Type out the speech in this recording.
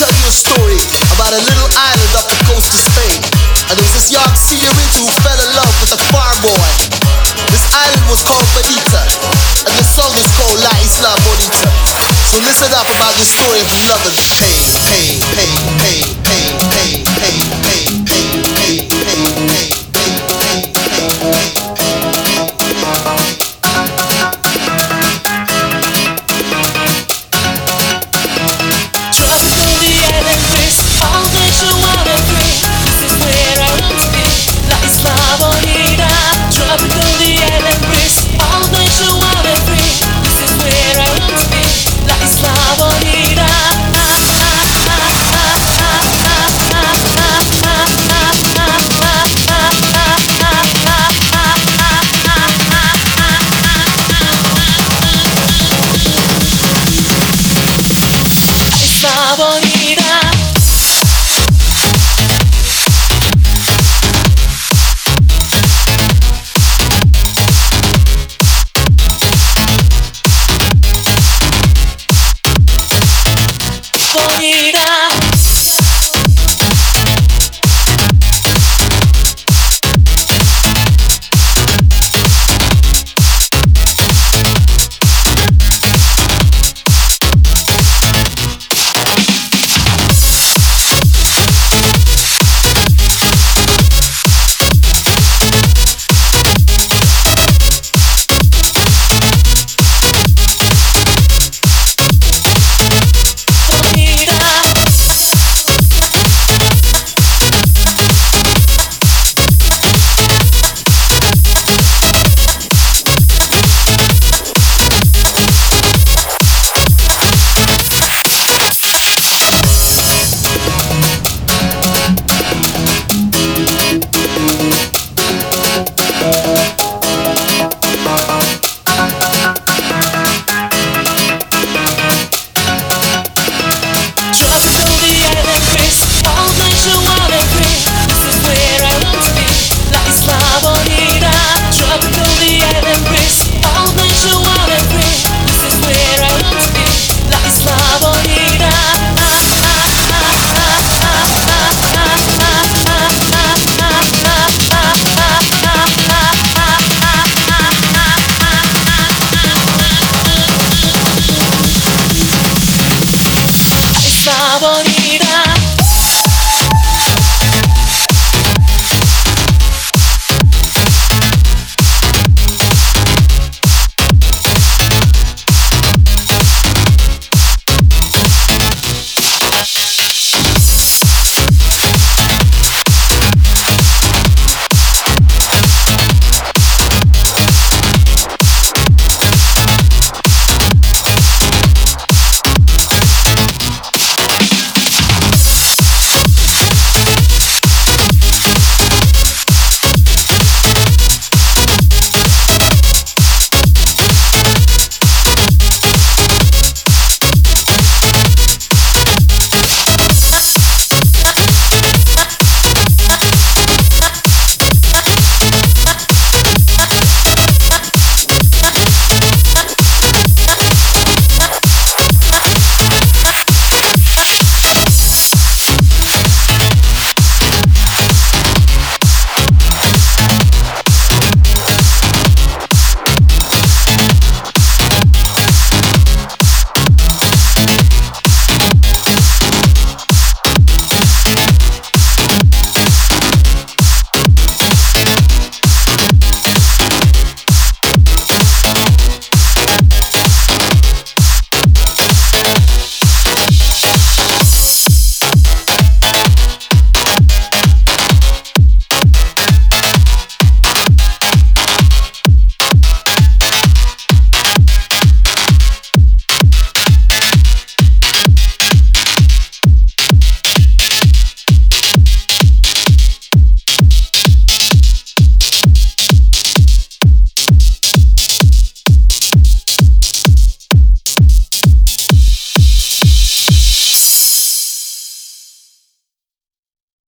tell you a story about a little island off the coast of Spain. And there was this young señorita who fell in love with a farm boy. This island was called Bonita, and the song is called La Isla Bonita. So listen up about this story of love and pain, pain, pain, pain, pain, pain, pain, pain, pain, pain, pain, pain. Bonita.